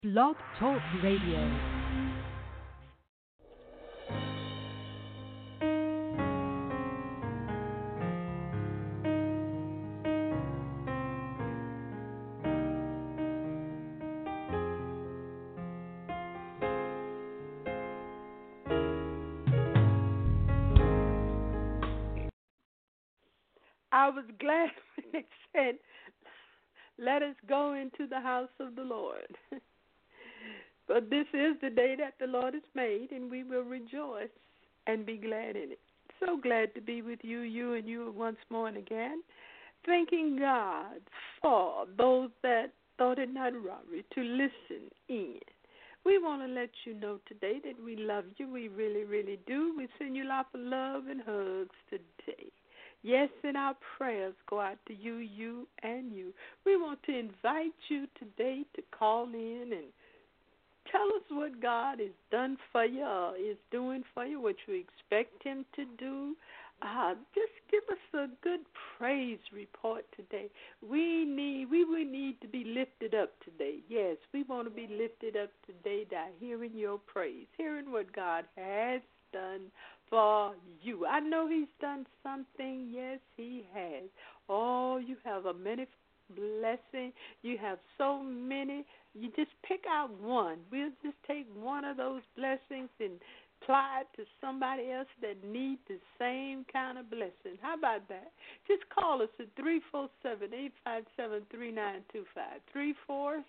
Blog Talk Radio. I was glad when they said, let us go into the house of the Lord. But this is the day that the Lord has made, and we will rejoice and be glad in it. So glad to be with you and you once more and again. Thanking God for those that thought it not robbery to listen in. We want to let you know today that we love you. We really, really do. We send you lots of love and hugs today. Yes, and our prayers go out to you, and you. We want to invite you today to call in and tell us what God has done for you or is doing for you, what you expect Him to do. Just give us a good praise report today. We will need to be lifted up today. Yes, we want to be lifted up today by hearing your praise, hearing what God has done for you. I know He's done something. Yes, He has. Oh, you have a many blessing. You have so many. You just pick out one. We'll just take one of those blessings and apply it to somebody else that needs the same kind of blessing. How about that? Just call us at 347-857-3925.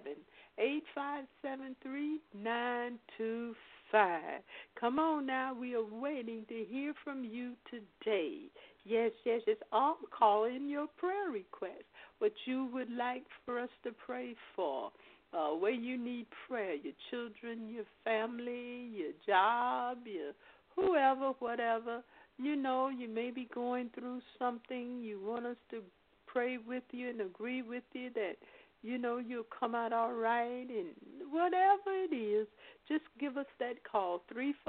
347-857-3925. Come on now. We are waiting to hear from you today. Yes. It's all call in your prayer request, what you would like for us to pray for. Where you need prayer, your children, your family, your job, your whoever, whatever. You know, you may be going through something. You want us to pray with you and agree with you that, you know, you'll come out all right. And whatever it is, just give us that call,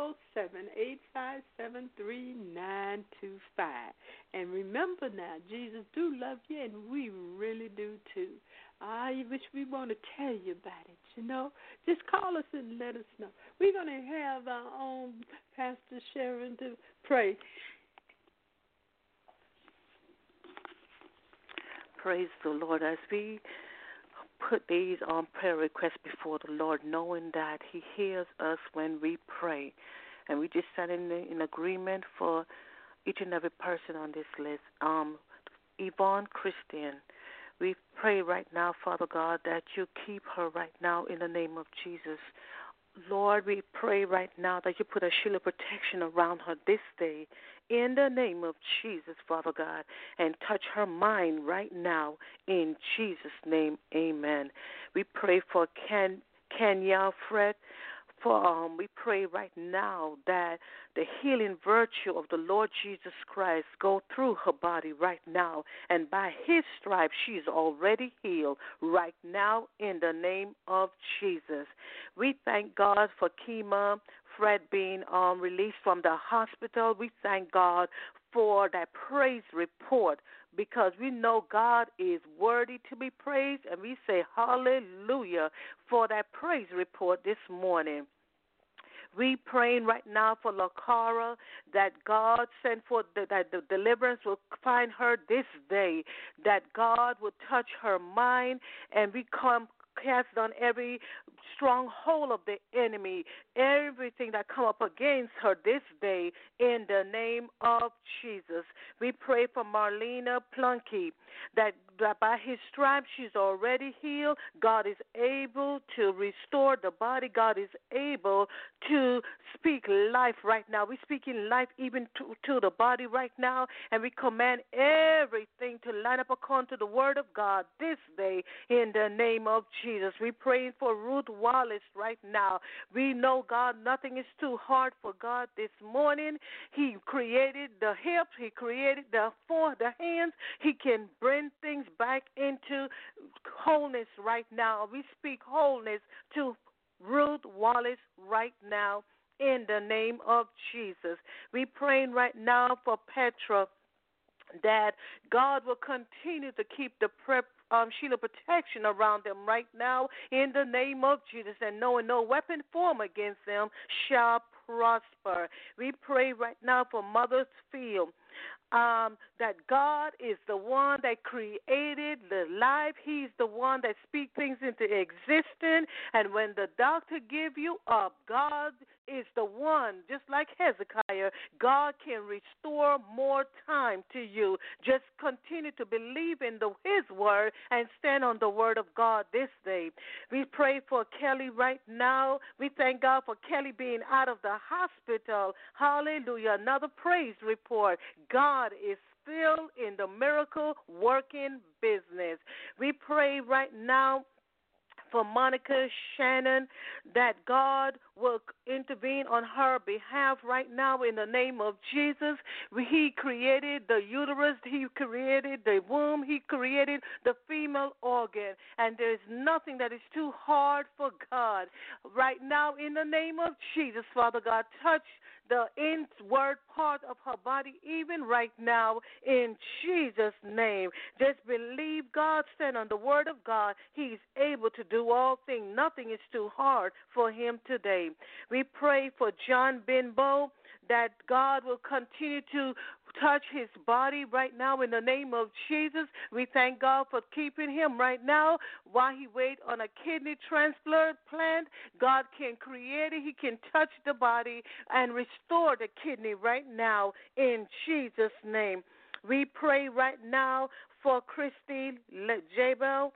347-857-3925. And remember now, Jesus do love you, and we really do too. I wish we want to tell you about it, you know. Just call us and let us know. We're going to have our own Pastor Sharon to pray. Praise the Lord. As we put these prayer requests before the Lord, knowing that He hears us when we pray. And we just stand in agreement for each and every person on this list. Yvonne Christian, we pray right now, Father God, that you keep her right now in the name of Jesus. Lord, we pray right now that you put a shield of protection around her this day in the name of Jesus, Father God, and touch her mind right now in Jesus' name, amen. We pray for Kenya Fred. We pray right now that the healing virtue of the Lord Jesus Christ go through her body right now, and by His stripes she is already healed right now in the name of Jesus. We thank God for Kema Fred being released from the hospital. We thank God for that praise report, because we know God is worthy to be praised, and we say hallelujah for that praise report this morning. We praying right now for LaCara, that God send forth that the deliverance will find her this day, that God will touch her mind, and we cast on every stronghold of the enemy, everything that come up against her this day in the name of Jesus. We pray for Marlena Plunkey, that by His stripes she's already healed. God is able to restore the body. God is able to speak life right now. We're speaking life even to the body right now, and we command everything to line up according to the word of God this day in the name of Jesus. We're praying for Ruth Wallace right now. We know, God, nothing is too hard for God this morning. He created the hips. He created the hands. He can bring things back into wholeness right now. We speak wholeness to Ruth Wallace right now in the name of Jesus. We praying right now for Petra, that God will continue to keep the shield of protection around them right now in the name of Jesus, and knowing no weapon formed against them shall prosper. We pray right now for Mother's Field. That God is the one that created the life. He's the one that speaks things into existence. And when the doctor give you up, God is the one, just like Hezekiah, God can restore more time to you. Just continue to believe in His word and stand on the word of God this day. We pray for Kelly right now. We thank God for Kelly being out of the hospital. Hallelujah. Another praise report. God is still in the miracle working business. We pray right now for Monica Shannon, that God will intervene on her behalf right now in the name of Jesus. He created the uterus, He created the womb, He created the female organ, and there's nothing that is too hard for God. Right now, in the name of Jesus, Father God, touch the inward part of her body even right now in Jesus' name. Just believe God, stand on the word of God. He's able to do all things. Nothing is too hard for Him today. We pray for John Benbow, that God will continue to touch his body right now in the name of Jesus. We thank God for keeping him right now while he waits on a kidney transplant. God can create it. He can touch the body and restore the kidney right now in Jesus' name. We pray right now for Christy Jabel,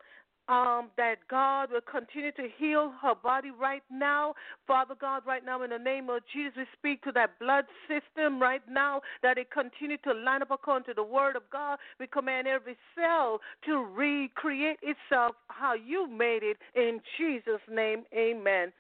that God will continue to heal her body right now. Father God, right now in the name of Jesus, we speak to that blood system right now, that it continue to line up according to the word of God. We command every cell to recreate itself how you made it in Jesus' name. Amen.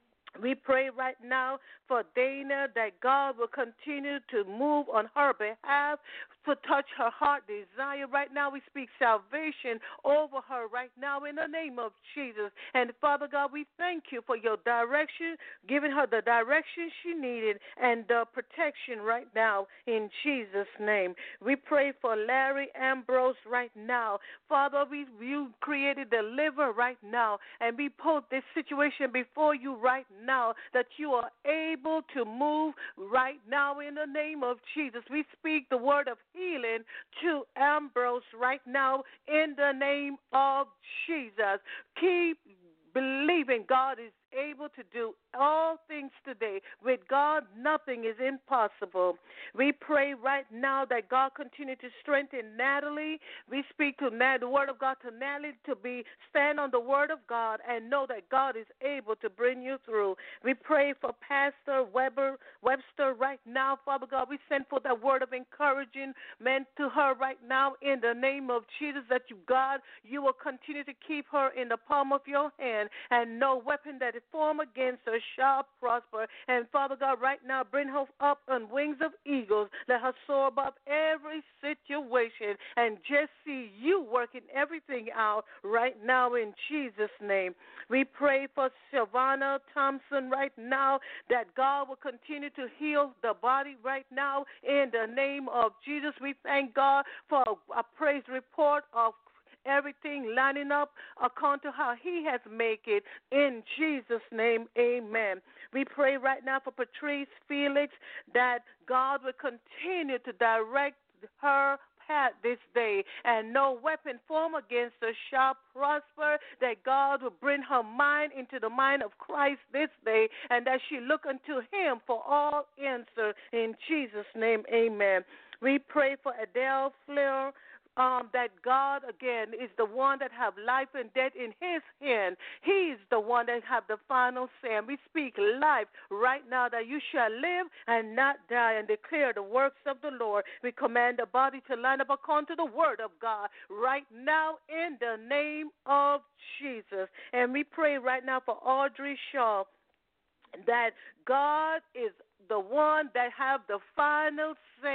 We pray right now for Dana, that God will continue to move on her behalf, to touch her heart desire. Right now we speak salvation over her right now in the name of Jesus. And Father God, we thank you for your direction, giving her the direction she needed and the protection right now in Jesus' name. We pray for Larry Ambrose right now. Father, you created the liver right now, and we put this situation before you right now, that you are able to move right now in the name of Jesus. We speak the word of healing to Ambrose right now in the name of Jesus. Keep believing God is able to do all things today. With God, nothing is impossible. We pray right now that God continue to strengthen Natalie. We speak to the word of God to Natalie to stand on the word of God and know that God is able to bring you through. We pray for Pastor Webster right now. Father God, we send for that word of encouragement to her right now in the name of Jesus, that God, you will continue to keep her in the palm of your hand, and no weapon that is formed against her shall prosper. And Father God, right now, bring her up on wings of eagles. Let her soar above every situation and just see you working everything out right now in Jesus' name. We pray for Sylvana Thompson right now, that God will continue to heal the body right now in the name of Jesus. We thank God for a praise report of everything lining up according to how He has made it. In Jesus' name, amen. We pray right now for Patrice Felix, that God will continue to direct her path this day, and no weapon formed against her shall prosper, that God will bring her mind into the mind of Christ this day, and that she look unto Him for all answer. In Jesus' name, amen. We pray for Adele Fleur, that God, again, is the one that have life and death in His hand. He's the one that have the final say. And we speak life right now, that you shall live and not die, and declare the works of the Lord. We command the body to line up according to the word of God right now in the name of Jesus. And we pray right now for Audrey Shaw, that God is the one that have the final say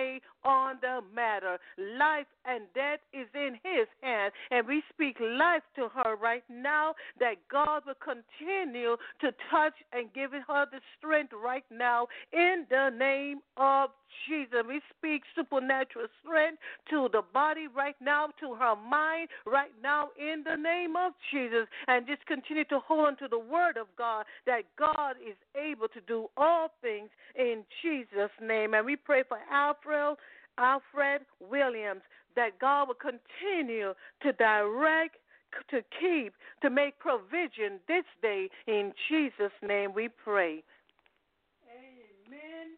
on the matter. Life and death is in his hand, and we speak life to her right now, that God will continue to touch and give her the strength right now in the name of Jesus. We speak supernatural strength to the body right now, to her mind right now in the name of Jesus, and just continue to hold on to the word of God, that God is able to do all things in Jesus' name. And we pray for Alfred Williams, that God will continue to direct, to keep, to make provision this day. In Jesus' name we pray. Amen.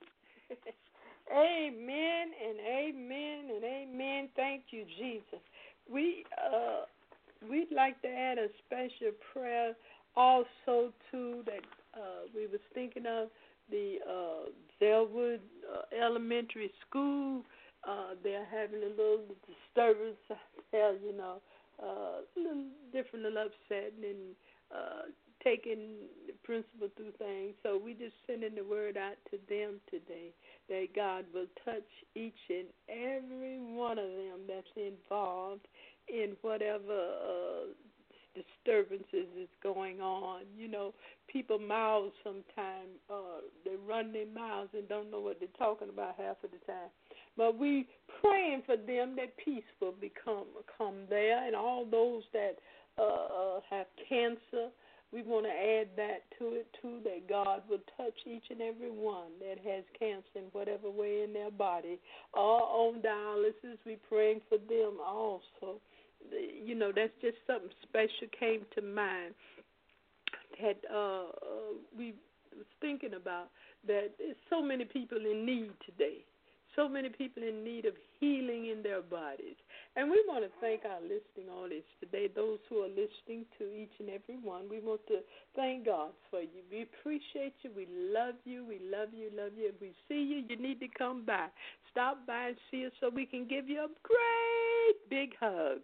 Amen and amen and amen. Thank you, Jesus. We'd like to add a special prayer also too that we was thinking of the Zellwood Elementary School. They're having a little disturbance out there, a little different, a little upsetting, and taking the principal through things. So we just sending the word out to them today that God will touch each and every one of them that's involved in whatever disturbances is going on. People mouths sometimes, they run their mouths and don't know what they're talking about half of the time. But we praying for them that peace will come there, and all those that have cancer. We want to add that to it, too, that God will touch each and every one that has cancer in whatever way in their body. Or on dialysis, we're praying for them also. That's just something special came to mind that we was thinking about, that there's so many people in need today. So many people in need of healing in their bodies. And we want to thank our listening audience today, those who are listening to each and every one. We want to thank God for you. We appreciate you. We love you. We love you, love you. If we see you, you need to come by. Stop by and see us so we can give you a great big hug,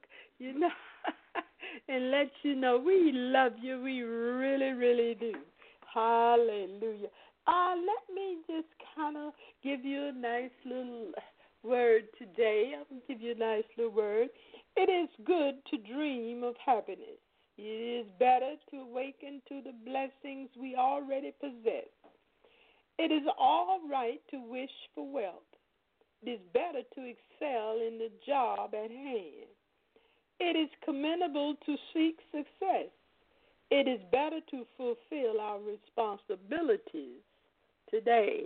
and let you know we love you. We really, really do. Hallelujah. Let me just kind of give you a nice little word today. I'll give you a nice little word. It is good to dream of happiness. It is better to awaken to the blessings we already possess. It is all right to wish for wealth. It is better to excel in the job at hand. It is commendable to seek success. It is better to fulfill our responsibilities today.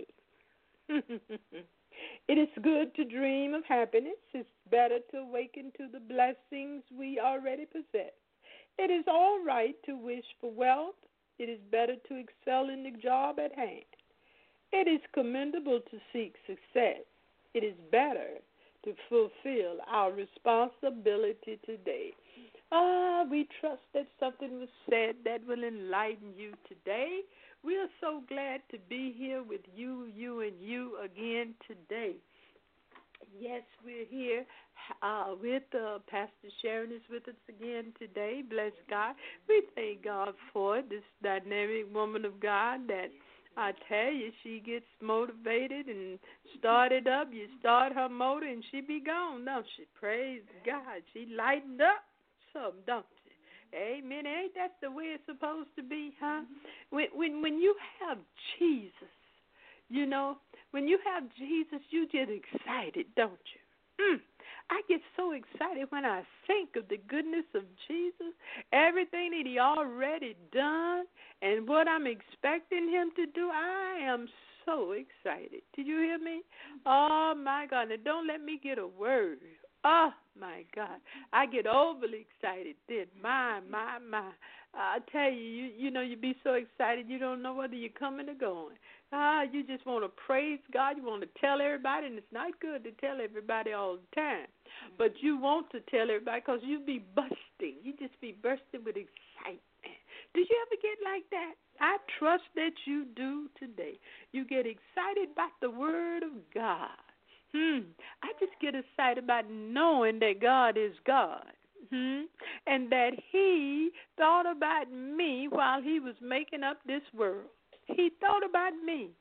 It is good to dream of happiness. It's better to awaken to the blessings we already possess. It is all right to wish for wealth. It is better to excel in the job at hand. It is commendable to seek success. It is better to fulfill our responsibility today. We trust that something was said that will enlighten you today. We are so glad to be here with you and you again today. Yes, we're here with Pastor Sharon is with us again today. Bless God. We thank God for this dynamic woman of God that I tell you, she gets motivated and started up. You start her motor and she be gone, don't she? Praise God. She lightened up some, don't she? Amen. Ain't that the way it's supposed to be, huh? When you have Jesus, when you have Jesus, you get excited, don't you? I get so excited when I think of the goodness of Jesus, everything that he already done, and what I'm expecting him to do. I am so excited. Did you hear me? Oh, my God. Now, don't let me get a word. Oh, my God. I get overly excited then. My. I tell you, you be so excited you don't know whether you're coming or going. You just want to praise God. You want to tell everybody, and it's not good to tell everybody all the time. But you want to tell everybody because you be busting. You just be bursting with excitement. Did you ever get like that? I trust that you do today. You get excited about the Word of God. I just get excited about knowing that God is God. And that he thought about me while he was making up this world. He thought about me.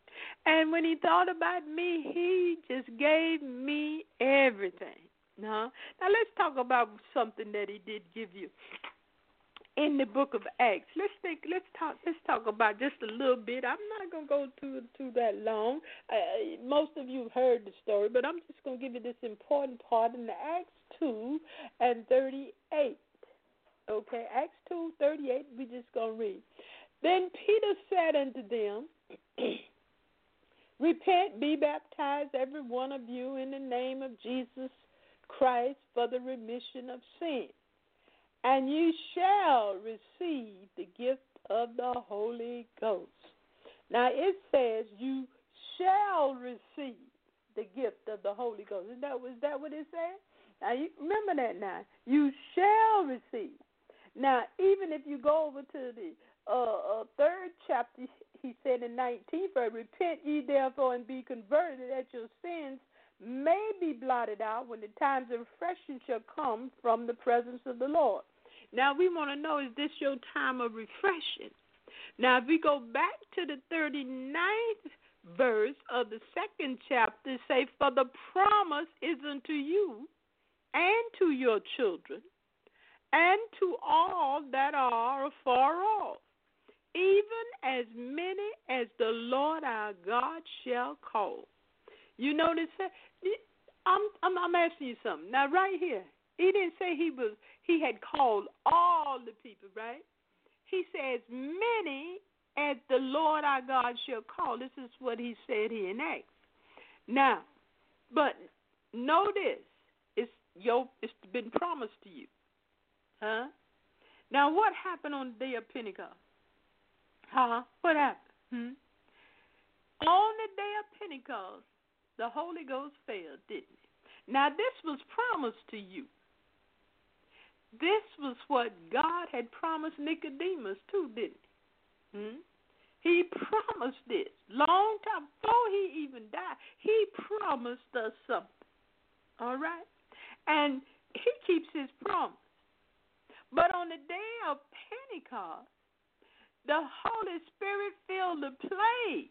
And when he thought about me, he just gave me everything. Now let's talk about something that he did give you in the book of Acts. Let's talk about just a little bit. I'm not going to go through that long. Most of you have heard the story, but I'm just going to give you this important part in the Acts 2 and 38. Okay, Acts 2:38. We just going to read. Then Peter said unto them, Repent, be baptized, every one of you, in the name of Jesus Christ for the remission of sin, and ye shall receive the gift of the Holy Ghost. Now it says you shall receive the gift of the Holy Ghost. Is that what it said? Now you remember that now. You shall receive. Now even if you go over to the third chapter, he said in 19th verse, Repent ye therefore and be converted, that your sins may be blotted out when the times of refreshing shall come from the presence of the Lord. Now we want to know, is this your time of refreshing? Now if we go back to the 39th verse of the second chapter, it say, For the promise is unto you and to your children and to all that are afar off, even as many as the Lord our God shall call. You notice that? I'm asking you something. Now, right here, he didn't say he had called all the people, right? He says, many as the Lord our God shall call. This is what he said here in Acts. Now, but know this. It's been promised to you. Huh? Now, what happened on the day of Pentecost? What happened? On the day of Pentecost, the Holy Ghost fell, didn't it? Now, this was promised to you. This was what God had promised Nicodemus, too, didn't he? He promised this. Long time before he even died, he promised us something. All right? And he keeps his promise. But on the day of Pentecost, the Holy Spirit filled the place.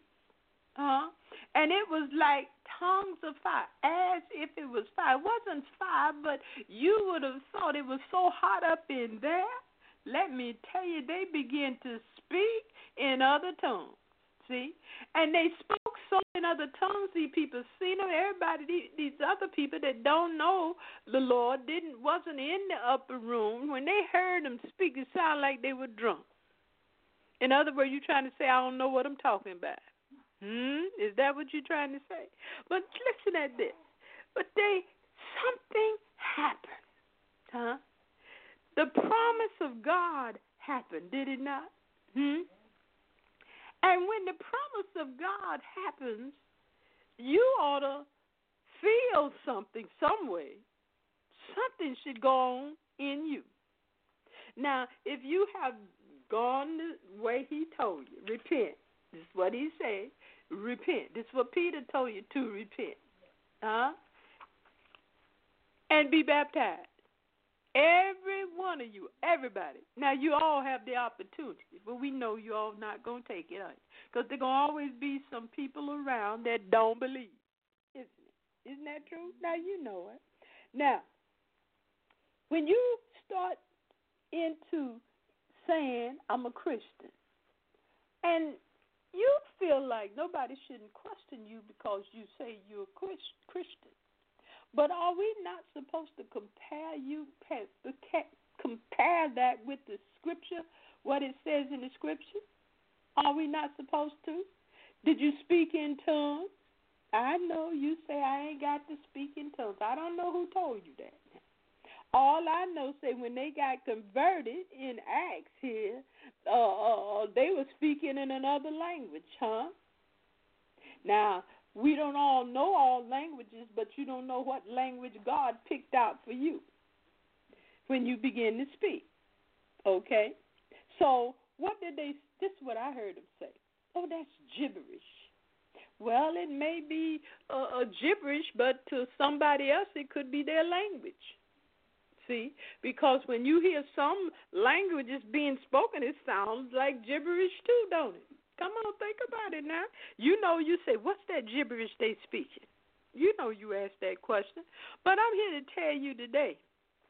And it was like tongues of fire, as if it was fire. It wasn't fire, but you would have thought it was so hot up in there. Let me tell you, they began to speak in other tongues. See? And they spoke so in other tongues, these people seen them. Everybody, these other people that don't know the Lord, wasn't in the upper room. When they heard them speak, it sounded like they were drunk. In other words, you're trying to say, I don't know what I'm talking about. Is that what you're trying to say? But listen at this. But something happened. The promise of God happened, did it not? And when the promise of God happens, you ought to feel something some way. Something should go on in you. Now, if you have gone the way he told you, repent. This is what he said. Repent. This is what Peter told you to repent. And be baptized. Every one of you, everybody. Now, you all have the opportunity, but we know you all not going to take it, because there going to always be some people around that don't believe. Isn't it? Isn't that true? Now, you know it. Now, when you start into saying, I'm a Christian, and you feel like nobody shouldn't question you because you say you're a Christian. But are we not supposed to compare that with the Scripture, what it says in the Scripture? Are we not supposed to? Did you speak in tongues? I know you say I ain't got to speak in tongues. I don't know who told you that. All I know say when they got converted in Acts here, they were speaking in another language, Now, we don't all know all languages, but you don't know what language God picked out for you when you begin to speak. Okay? So this is what I heard them say. Oh, that's gibberish. Well, it may be a gibberish, but to somebody else it could be their language. See? Because when you hear some languages being spoken, it sounds like gibberish too, don't it? Come on, think about it now. You know, you say, what's that gibberish they speaking? You know you asked that question. But I'm here to tell you today,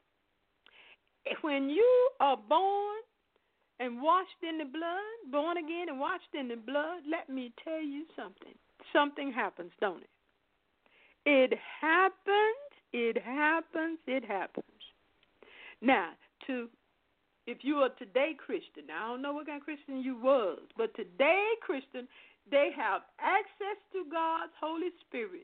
when you are born and washed in the blood, born again and washed in the blood, let me tell you something. Something happens, don't it? It happens, it happens, it happens. Now, if you are today Christian, I don't know what kind of Christian you was, but today Christian, they have access to God's Holy Spirit.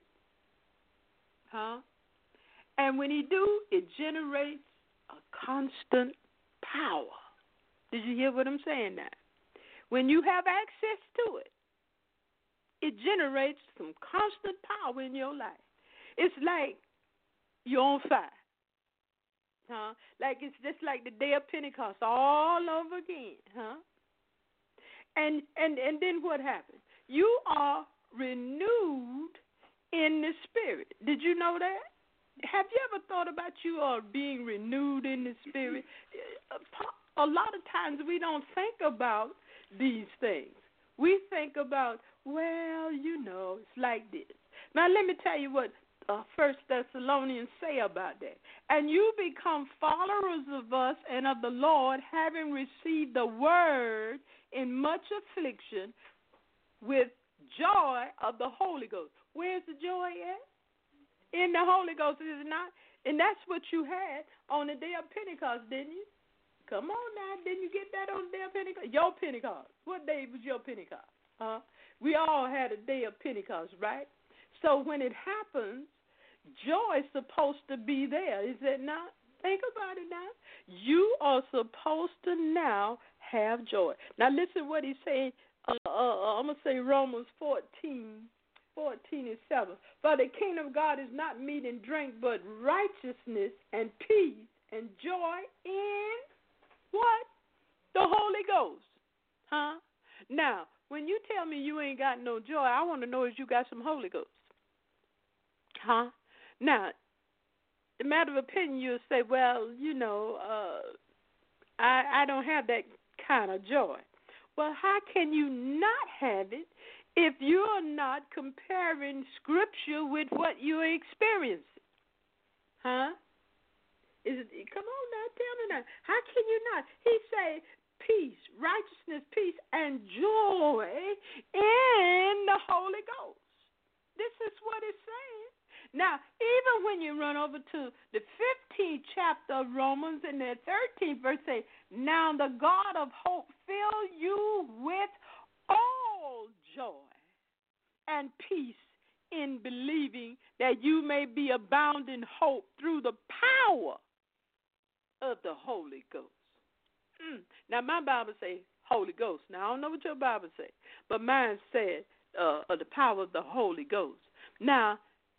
And when he do, it generates a constant power. Did you hear what I'm saying now? When you have access to it, it generates some constant power in your life. It's like you're on fire. Like it's just like the day of Pentecost all over again. And then what happens? You are renewed in the spirit. Did you know that? Have you ever thought about you are being renewed in the spirit? A lot of times we don't think about these things. We think about, well, you know, it's like this. Now, let me tell you what 1 Thessalonians say about that. And you become followers of us and of the Lord, having received the word in much affliction with joy of the Holy Ghost. Where's the joy at? In the Holy Ghost, is it not? And that's what you had on the day of Pentecost, didn't you? Come on now, didn't you get that on the day of Pentecost? Your Pentecost. What day was your Pentecost? We all had a day of Pentecost, right? So when it happens, joy is supposed to be there, is it not? Think about it now. You are supposed to now have joy. Now listen what he's saying. I'm going to say Romans 14:7. For the kingdom of God is not meat and drink, but righteousness and peace and joy in what? The Holy Ghost. Now, when you tell me you ain't got no joy, I want to know if you got some Holy Ghost. Now, the matter of opinion, you'll say, well, you know, I don't have that kind of joy. Well, how can you not have it if you're not comparing Scripture with what you're experiencing? Come on now, tell me now. How can you not? He say peace, righteousness, peace, and joy in the Holy Ghost. This is what it's saying. Now, even when you run over to the 15th chapter of Romans and the 13th verse, say, now the God of hope fill you with all joy and peace in believing, that you may be abound in hope through the power of the Holy Ghost. Now, my Bible says Holy Ghost. Now, I don't know what your Bible says, but mine said the power of the Holy Ghost. Now,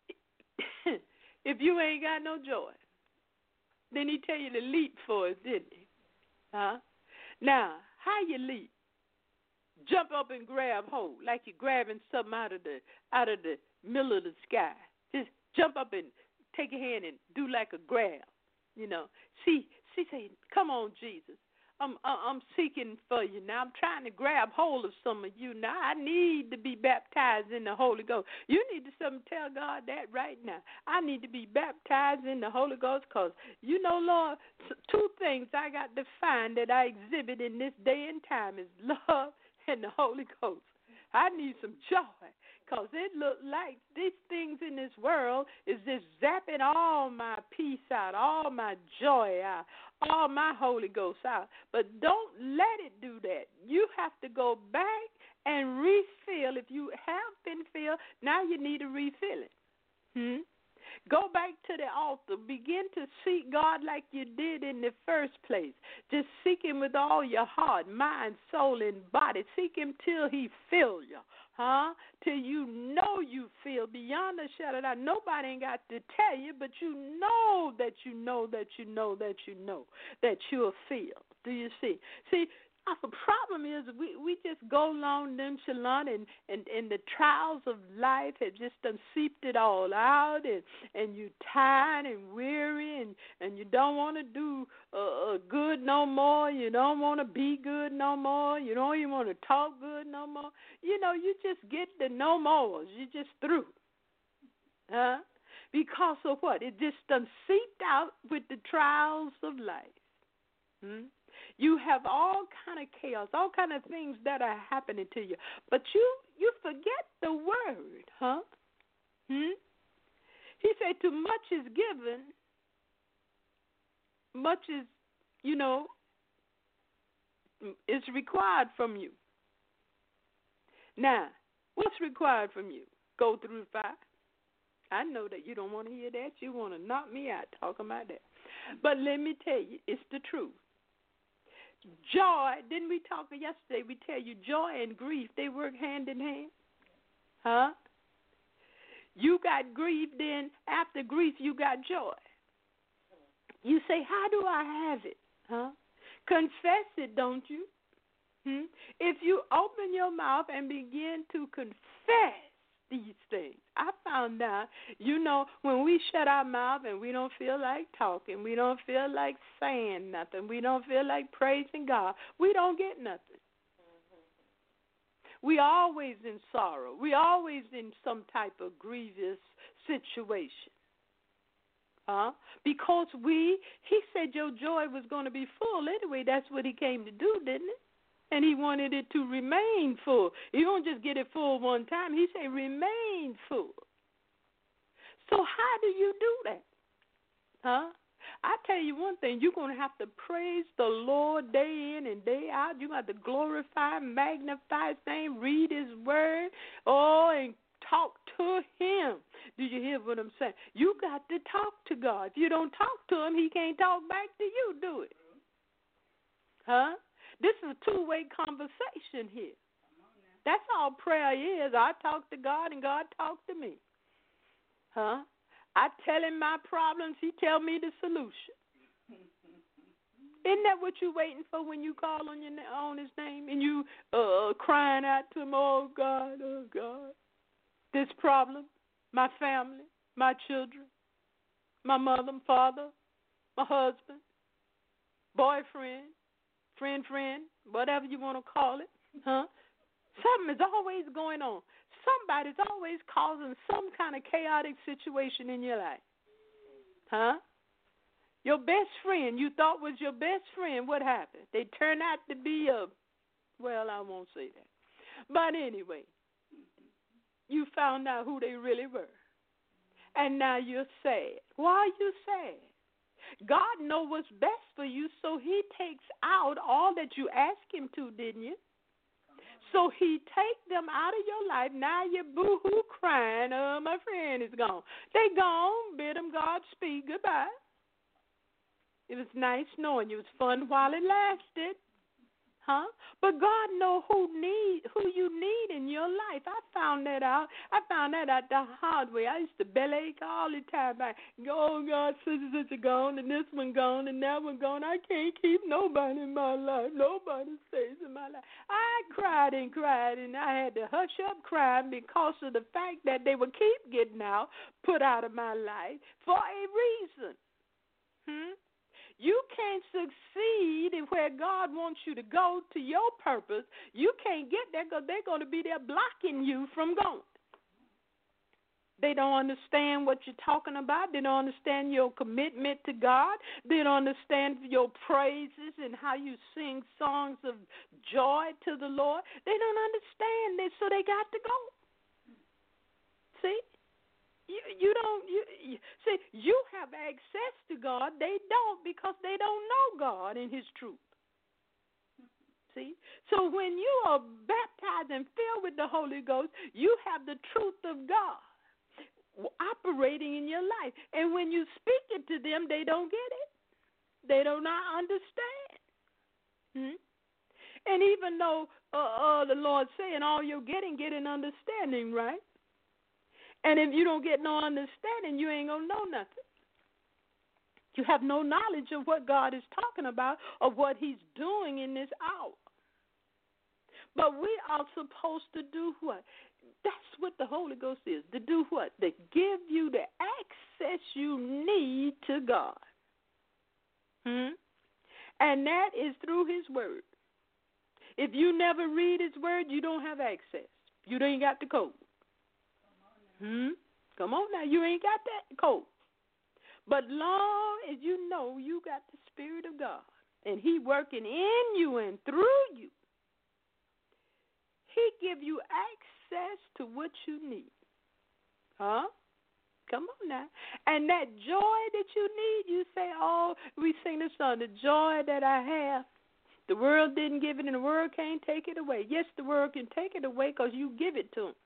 if you ain't got no joy, then he tell you to leap for it, didn't he? Now, how you leap? Jump up and grab hold, like you're grabbing something out of the middle of the sky. Just jump up and take your hand and do like a grab. You know, see, say, come on, Jesus. I'm seeking for you now. I'm trying to grab hold of some of you now. I need to be baptized in the Holy Ghost. You need to tell God that right now. I need to be baptized in the Holy Ghost because, you know, Lord, two things I got to find that I exhibit in this day and time is love and the Holy Ghost. I need some joy because it looks like these things in this world is just zapping all my peace out, all my joy out, all my Holy Ghost out. But don't let it do that. You have to go back and refill. If you have been filled, now you need to refill it. Go back to the altar. Begin to seek God like you did in the first place. Just seek him with all your heart, mind, soul, and body. Seek him till he fill you. Till you know you feel beyond a shadow of doubt. Nobody ain't got to tell you, but you know that you know that you know that you know that you'll feel. Do you see? See, Our problem is we just go along nonchalant, and the trials of life have just done seeped it all out, and you tired and weary, and you don't want to do good no more. You don't want to be good no more. You don't even want to talk good no more. You know, you just get the no mores. You just through. Huh? Because of what? It just done seeped out with the trials of life. You have all kind of chaos, all kind of things that are happening to you. But you forget the word, huh? He said, too much is given, much is, is required from you. Now, what's required from you? Go through the fire. I know that you don't want to hear that. You want to knock me out talking about that. But let me tell you, it's the truth. Joy, didn't we talk yesterday? We tell you joy and grief, they work hand in hand. Huh? You got grief, then after grief, you got joy. You say, how do I have it? Huh? Confess it, don't you? If you open your mouth and begin to confess these things, I found out, when we shut our mouth and we don't feel like talking, we don't feel like saying nothing, we don't feel like praising God, we don't get nothing. We always in sorrow. We always in some type of grievous situation. Because he said your joy was going to be full anyway. That's what he came to do, didn't it? And he wanted it to remain full. He don't just get it full one time. He said remain full. So how do you do that? I tell you one thing, you're going to have to praise the Lord day in and day out. You have to glorify, magnify his name, read his word, and talk to him. Do you hear what I'm saying? You got to talk to God. If you don't talk to him, he can't talk back to you, do it? This is a two-way conversation here. That's all prayer is. I talk to God and God talk to me. I tell him my problems, he tell me the solution. Isn't that what you're waiting for when you call on his name and you crying out to him, oh God, this problem, my family, my children, my mother, father, my husband, boyfriend, friend, whatever you want to call it, Something is always going on. Somebody's always causing some kind of chaotic situation in your life. Your best friend you thought was your best friend, what happened? They turned out to be I won't say that. But anyway, you found out who they really were. And now you're sad. Why are you sad? God knows what's best for you, so he takes out all that you asked him to, didn't you? So he take them out of your life. Now you're boo-hoo crying, my friend is gone. They gone. Bid them Godspeed. Goodbye. It was nice knowing you. It was fun while it lasted. But God knows who you need in your life. I found that out the hard way. I used to bellyache all the time. Oh, God, such gone, and this one gone, and that one gone. I can't keep nobody in my life. Nobody stays in my life. I cried, and I had to hush up crying because of the fact that they would keep getting put out of my life for a reason. You can't succeed in where God wants you to go to your purpose. You can't get there because they're going to be there blocking you from going. They don't understand what you're talking about. They don't understand your commitment to God. They don't understand your praises and how you sing songs of joy to the Lord. They don't understand this, so they got to go. See? You have access to God. They don't, because they don't know God and his truth. See? So when you are baptized and filled with the Holy Ghost, you have the truth of God operating in your life. And when you speak it to them, they don't get it. They do not understand. And even though the Lord saying all you're getting, get an understanding, right? And if you don't get no understanding, you ain't going to know nothing. You have no knowledge of what God is talking about or what he's doing in this hour. But we are supposed to do what? That's what the Holy Ghost is. To do what? To give you the access you need to God. And that is through His Word. If you never read His Word, you don't have access. You ain't got the code. Come on now. You ain't got that code. But long as you know you got the Spirit of God and He working in you and through you, He give you access to what you need. Come on now. And that joy that you need, you say, oh, we sing the song, the joy that I have, the world didn't give it and the world can't take it away. Yes, the world can take it away because you give it to them.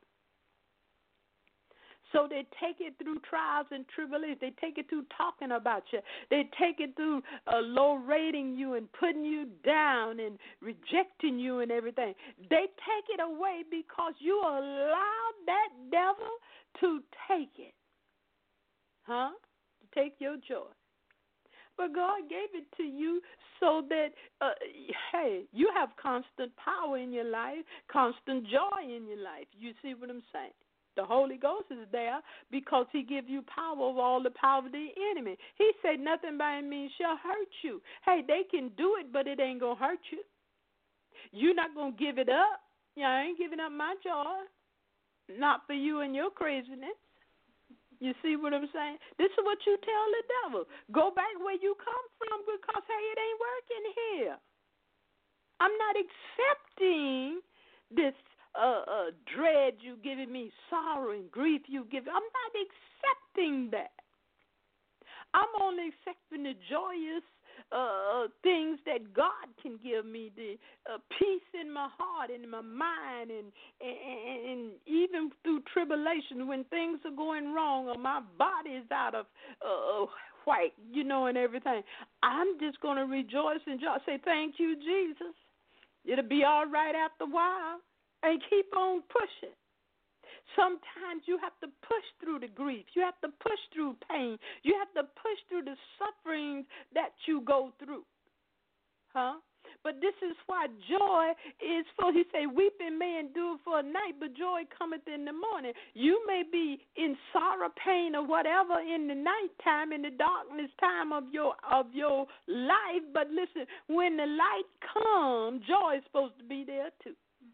So they take it through trials and tribulations. They take it through talking about you. They take it through low rating you and putting you down and rejecting you and everything. They take it away because you allowed that devil to take it. To take your joy. But God gave it to you so that, hey, you have constant power in your life, constant joy in your life. You see what I'm saying? The Holy Ghost is there because He gives you power over all the power of the enemy. He said nothing by me shall hurt you. Hey, they can do it, but it ain't going to hurt you. You're not going to give it up. Yeah, I ain't giving up my joy. Not for you and your craziness. You see what I'm saying? This is what you tell the devil. Go back where you come from because, hey, it ain't working here. I'm not accepting this dread you giving me, sorrow and grief you giving. I'm not accepting that. I'm only accepting the joyous things that God can give me, the peace in my heart and in my mind, and even through tribulation when things are going wrong or my body is out of whack, and everything. I'm just going to rejoice and say, thank you, Jesus. It'll be all right after a while. And keep on pushing. Sometimes you have to push through the grief. You have to push through pain. You have to push through the sufferings that you go through. But this is why joy is for, he say, weeping may endure for a night, but joy cometh in the morning. You may be in sorrow, pain, or whatever in the nighttime, in the darkness time of your life. But listen, when the light comes, joy is supposed to be there too.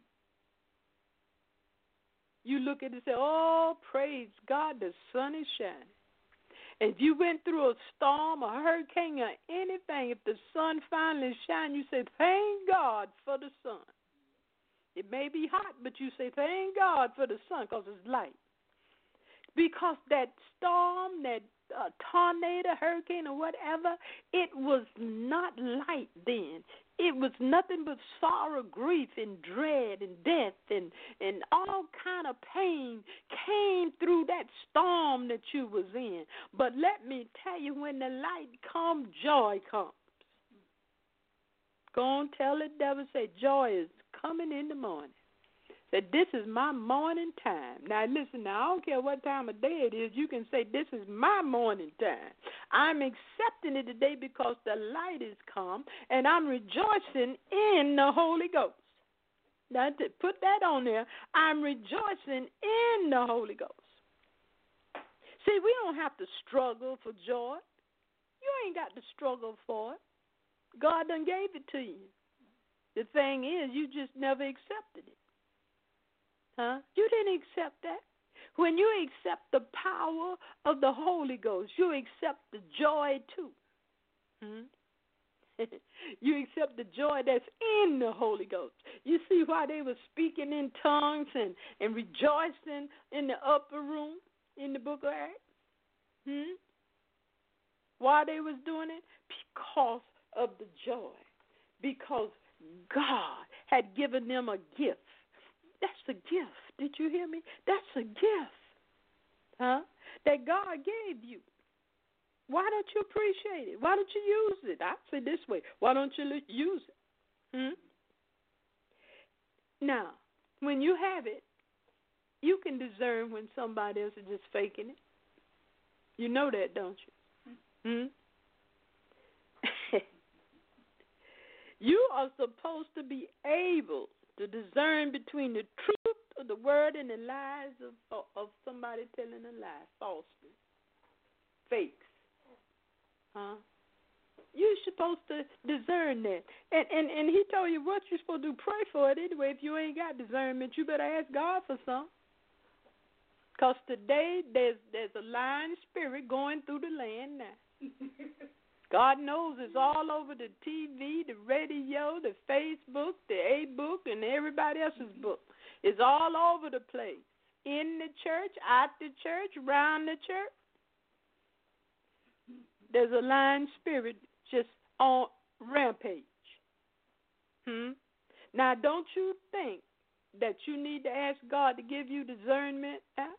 You look at it and say, oh, praise God, the sun is shining. And if you went through a storm, a hurricane, or anything, if the sun finally shines, you say, thank God for the sun. It may be hot, but you say, thank God for the sun because it's light. Because that storm, that tornado, hurricane, or whatever, it was not light then. It was nothing but sorrow, grief, and dread, and death, and all kind of pain came through that storm that you was in. But let me tell you, when the light comes, joy comes. Go on, tell the devil, say, joy is coming in the morning. That this is my morning time. Now, listen, I don't care what time of day it is. You can say, this is my morning time. I'm accepting it today because the light is come, and I'm rejoicing in the Holy Ghost. Now, to put that on there, I'm rejoicing in the Holy Ghost. See, we don't have to struggle for joy. You ain't got to struggle for it. God done gave it to you. The thing is, you just never accepted it. You didn't accept that. When you accept the power of the Holy Ghost, you accept the joy too. You accept the joy that's in the Holy Ghost. You see why they were speaking in tongues and rejoicing in the upper room in the book of Acts? Why they was doing it? Because of the joy. Because God had given them a gift. That's a gift. Did you hear me? That's a gift, that God gave you. Why don't you appreciate it? Why don't you use it? I say this way. Why don't you use it? Now, when you have it, you can discern when somebody else is just faking it. You know that, don't you? You are supposed to be able to discern between the truth of the word and the lies of somebody telling a lie, falsely, fakes. Huh? You're supposed to discern that. And he told you what you're supposed to do. Pray for it anyway. If you ain't got discernment, you better ask God for some. Because today there's a lying spirit going through the land now. God knows it's all over the TV, the radio, the Facebook, the A-book, and everybody else's book. It's all over the place. In the church, out the church, around the church. There's a lying spirit just on rampage. Now, don't you think that you need to ask God to give you discernment?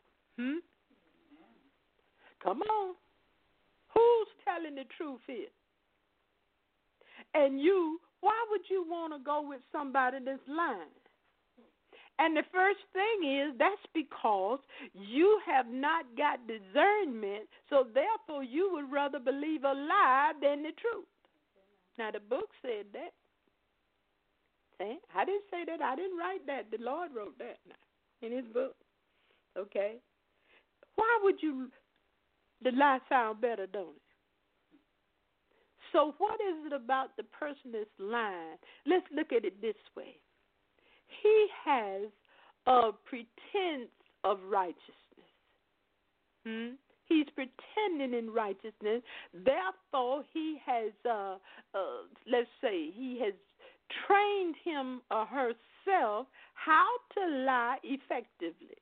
Come on. Who's telling the truth here? And why would you want to go with somebody that's lying? And the first thing is, that's because you have not got discernment, so therefore you would rather believe a lie than the truth. Now, the book said that. See? I didn't say that. I didn't write that. The Lord wrote that in his book. Okay? Why would the lie sound better, don't it? So what is it about the person that's lying? Let's look at it this way. He has a pretense of righteousness. He's pretending in righteousness. Therefore, he has, let's say, he has trained him or herself how to lie effectively.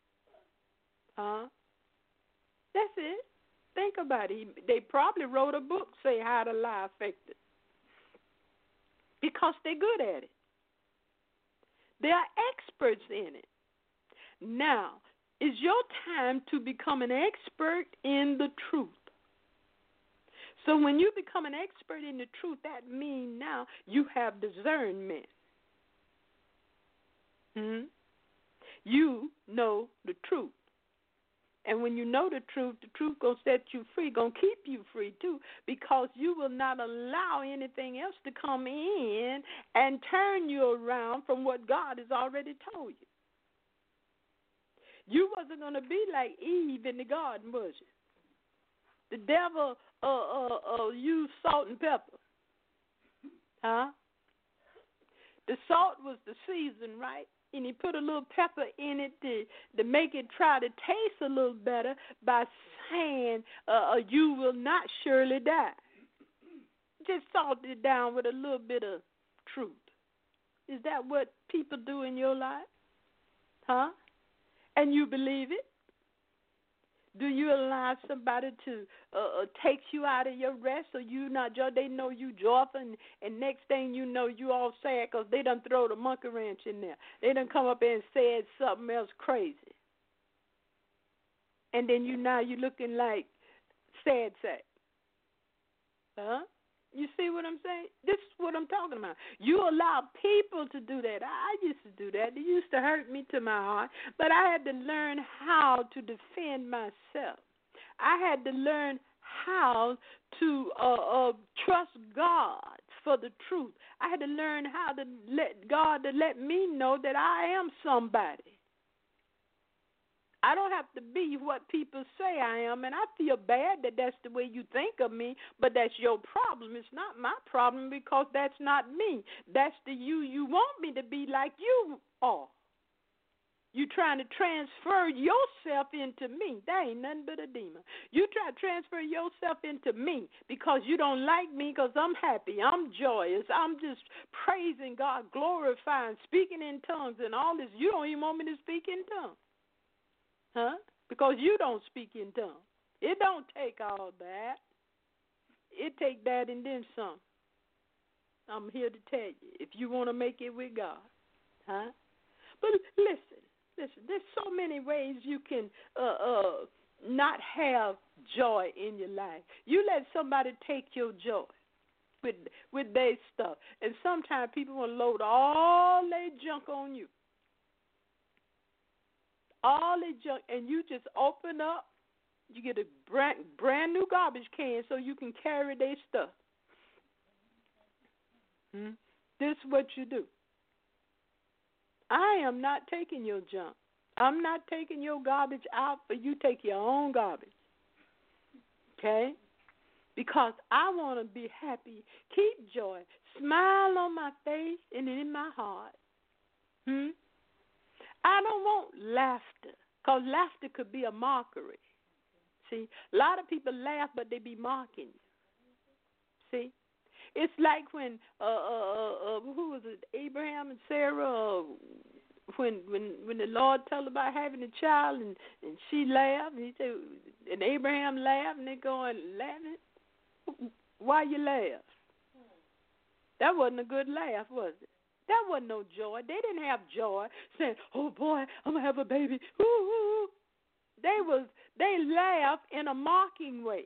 That's it. Think about it. They probably wrote a book say how to lie effectively because they're good at it. They are experts in it. Now, is your time to become an expert in the truth. So when you become an expert in the truth, that means now you have discernment. You know the truth. And when you know the truth going to set you free, going to keep you free too, because you will not allow anything else to come in and turn you around from what God has already told you. You wasn't going to be like Eve in the garden, was you? The devil used salt and pepper. The salt was the season, right? And he put a little pepper in it to make it try to taste a little better by saying, you will not surely die. Just salt it down with a little bit of truth. Is that what people do in your life? And you believe it? Do you allow somebody to take you out of your rest so they know you joyful and next thing you know you all sad because they done throw the monkey wrench in there. They done come up and said something else crazy. And then you looking like sad. You see what I'm saying? This is what I'm talking about. You allow people to do that. I used to do that. It used to hurt me to my heart. But I had to learn how to defend myself. I had to learn how to trust God for the truth. I had to learn how to let God to let me know that I am somebody. I don't have to be what people say I am, and I feel bad that that's the way you think of me, but that's your problem. It's not my problem because that's not me. That's the you want me to be like you are. You trying to transfer yourself into me. That ain't nothing but a demon. You try to transfer yourself into me because you don't like me because I'm happy, I'm joyous, I'm just praising God, glorifying, speaking in tongues and all this. You don't even want me to speak in tongues. Because you don't speak in tongues. It don't take all that. It take that and then some. I'm here to tell you, if you want to make it with God. But listen, there's so many ways you can not have joy in your life. You let somebody take your joy with their stuff. And sometimes people want to load all their junk on you. All the junk, and you just open up, you get a brand new garbage can so you can carry their stuff. This is what you do. I am not taking your junk. I'm not taking your garbage out for you take your own garbage. Okay? Because I want to be happy. Keep joy. Smile on my face and in my heart. I don't want laughter, because laughter could be a mockery. See, a lot of people laugh, but they be mocking you. See? It's like when, who was it, Abraham and Sarah, when the Lord told her about having a child, and she laughed, and he said, and Abraham laughed, and they going, laughing? Why you laugh? That wasn't a good laugh, was it? That wasn't no joy. They didn't have joy saying, oh, boy, I'm going to have a baby. Ooh. They laughed in a mocking way.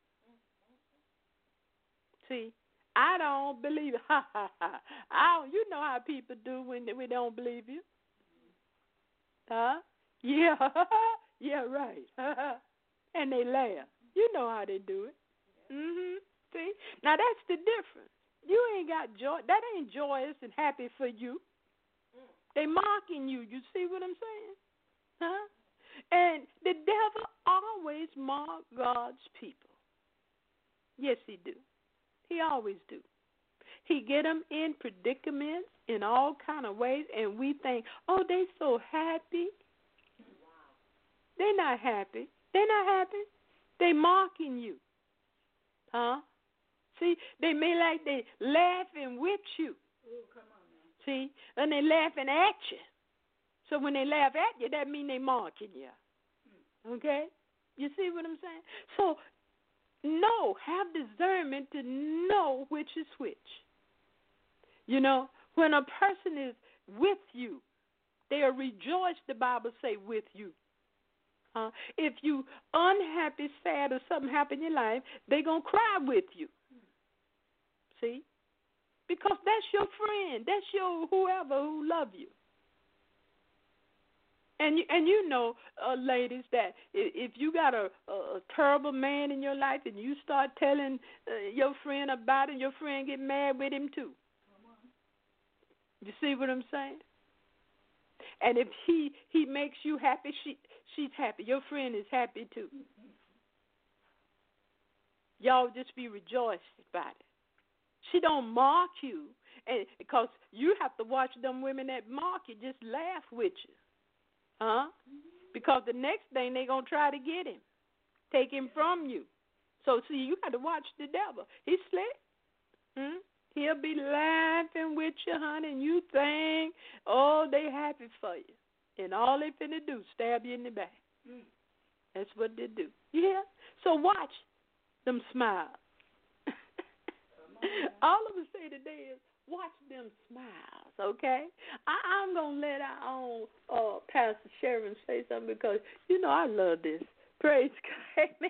See, I don't believe it. Ha, ha, ha. You know how people do when we don't believe you. Huh? Yeah. Yeah, right. And they laugh. You know how they do it. See? Now, that's the difference. You ain't got joy. That ain't joyous and happy for you. They mocking you. You see what I'm saying? Huh? And the devil always mock God's people. Yes, he do. He always do. He get them in predicaments in all kind of ways, and we think, oh, they so happy. They're not happy. They're not happy. They mocking you. Huh? See, they may like they laughing with you. Ooh, come on now. See, and they laughing at you. So when they laugh at you, that means they mocking you. Okay? You see what I'm saying? So, have discernment to know which is which. You know, when a person is with you, they are rejoiced, the Bible say, with you. If you unhappy, sad, or something happened in your life, they're going to cry with you. See? Because that's your friend. That's your whoever who love you. And you know, ladies, that if you got a terrible man in your life and you start telling your friend about it, your friend get mad with him too. You see what I'm saying? And if he makes you happy, she's happy. Your friend is happy too. Y'all just be rejoiced about it. She don't mock you, and because you have to watch them women that mock you just laugh with you. Huh? Because the next thing they're going to try to get him, take him from you. So, see, you got to watch the devil. He's slick. He'll be laughing with you, honey, and you think, oh, they happy for you. And all they finna do, stab you in the back. That's what they do. Yeah? So watch them smile. All I'm going to say today is, watch them smiles, okay? I'm going to let our own Pastor Sharon say something because, you know, I love this. Praise God. Amen.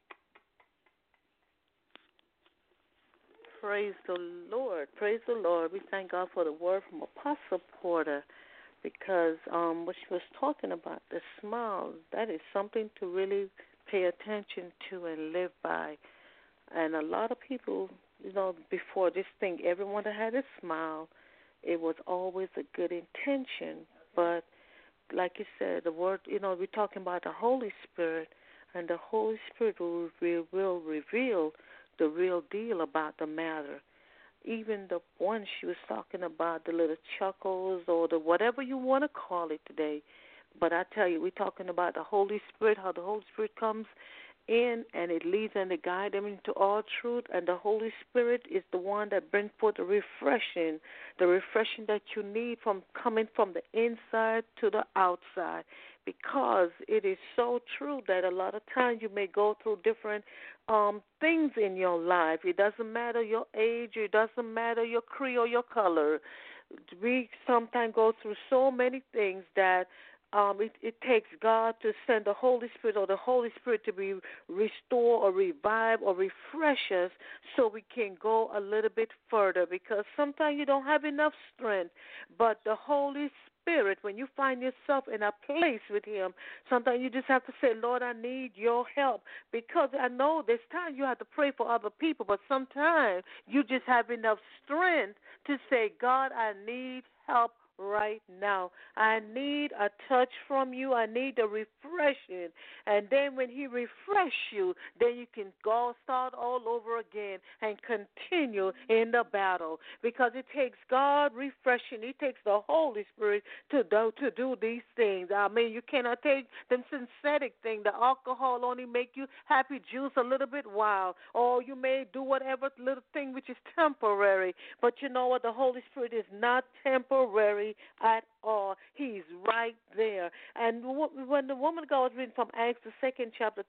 Praise the Lord. Praise the Lord. We thank God for the word from Apostle Porter because what she was talking about, the smile, that is something to really pay attention to and live by. And a lot of people, you know, before this thing, everyone that had a smile, it was always a good intention. But like you said, the word, you know, we're talking about the Holy Spirit, and the Holy Spirit will reveal the real deal about the matter. Even the one she was talking about, the little chuckles or the whatever you want to call it today. But I tell you, we're talking about the Holy Spirit, how the Holy Spirit comes in and it leads and it guides them into all truth. And the Holy Spirit is the one that brings forth the refreshing that you need from coming from the inside to the outside. Because it is so true that a lot of times you may go through different things in your life. It doesn't matter your age. It doesn't matter your creed or your color. We sometimes go through so many things that it takes God to send the Holy Spirit or the Holy Spirit to be restore or revive or refresh us so we can go a little bit further, because sometimes you don't have enough strength. But the Holy Spirit, when you find yourself in a place with Him, sometimes you just have to say, Lord, I need your help. Because I know there's times you have to pray for other people, but sometimes you just have enough strength to say, God, I need help right now. I need a touch from you. I need a refreshing. And then when he refresh you, then you can go start all over again and continue in the battle. Because it takes God refreshing. It takes the Holy Spirit to do these things. I mean, you cannot take them synthetic thing. The alcohol only make you happy juice a little bit while. Or you may do whatever little thing which is temporary. But you know what? The Holy Spirit is not temporary at all. He's right there. And when the woman of God was reading from Acts, the 2nd chapter,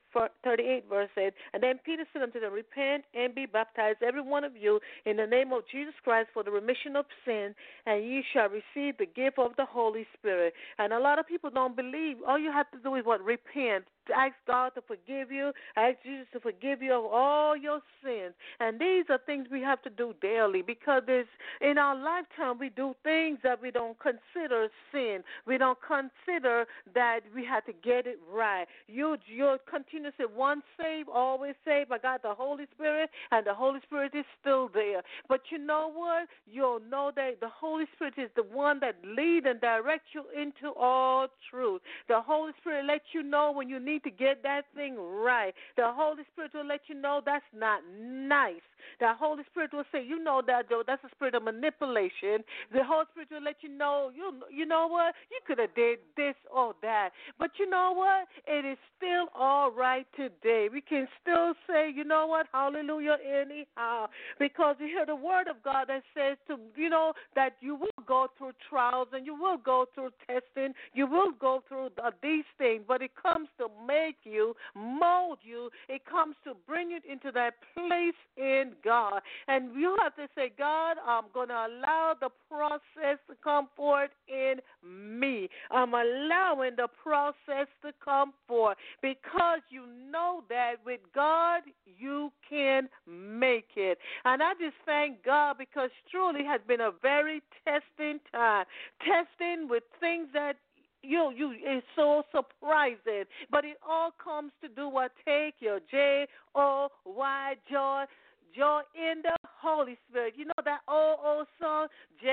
38 verse said, and then Peter said unto them, repent and be baptized, every one of you, in the name of Jesus Christ for the remission of sin, and ye shall receive the gift of the Holy Spirit. And a lot of people don't believe. All you have to do is what? Repent. Ask God to forgive you. Ask Jesus to forgive you of all your sins. And these are things we have to do daily, because in our lifetime we do things that we don't consider sin. We don't consider that we have to get it right. You'll continue to say, once saved, always saved. I got the Holy Spirit, and the Holy Spirit is still there. But you know what? You'll know that the Holy Spirit is the one that leads and directs you into all truth. The Holy Spirit lets you know when you need to get that thing right. The Holy Spirit will let you know that's not nice. The Holy Spirit will say, you know that, though, that's a spirit of manipulation. The Holy Spirit will let you know, you know what, you could have did this or that. But you know what, it is still all right today. We can still say, you know what, hallelujah anyhow, because you hear the word of God that says that you will go through trials and you will go through testing, you will go through these things, but it comes to make you, mold you. It comes to bring you into that place in God. And you have to say, God, I'm going to allow the process to come forth in me. I'm allowing the process to come forth, because you know that with God you can make it. And I just thank God, because truly has been a very testing time. Testing with things that it's so surprising, but it all comes to do what? Take your J-O-Y, joy in the Holy Spirit. You know that old song,